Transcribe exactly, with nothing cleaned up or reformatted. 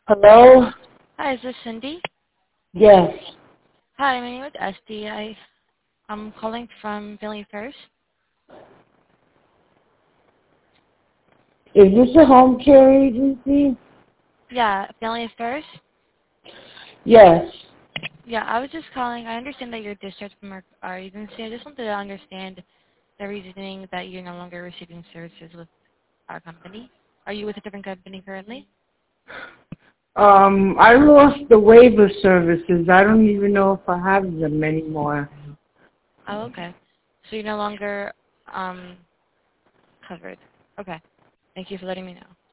Hello? Hi, is this Cindy? Yes. Hi, my name is Esty. I, I'm calling from Family First. Is this a home care agency? Yeah, Family First. Yes. Yeah, I was just calling. I understand that you're discharged from our, our agency. I just wanted to understand the reasoning that you're no longer receiving services with our company. Are you with a different company currently? Um, I lost the waiver services. I don't even know if I have them anymore. Oh, okay. So you're no longer um, covered. Okay. Thank you for letting me know.